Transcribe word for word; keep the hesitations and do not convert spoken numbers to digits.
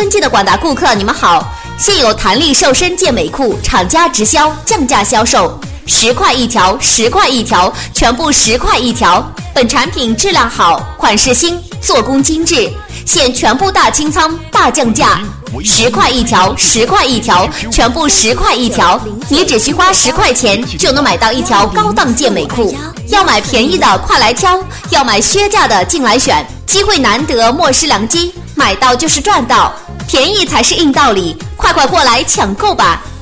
尊敬的广大顾客，你们好！现有弹力瘦身健美裤厂家直销降价销售，十块一条，十块一条，全部十块一条。本产品质量好，款式新，做工精致，现全部大清仓大降价，十块一条，十块一条，全部十块一条。你只需花十块钱就能买到一条高档健美裤。要买便宜的快来挑，要买削价的进来选，机会难得，莫失良机，买到就是赚到，便宜才是硬道理，快快过来抢购吧！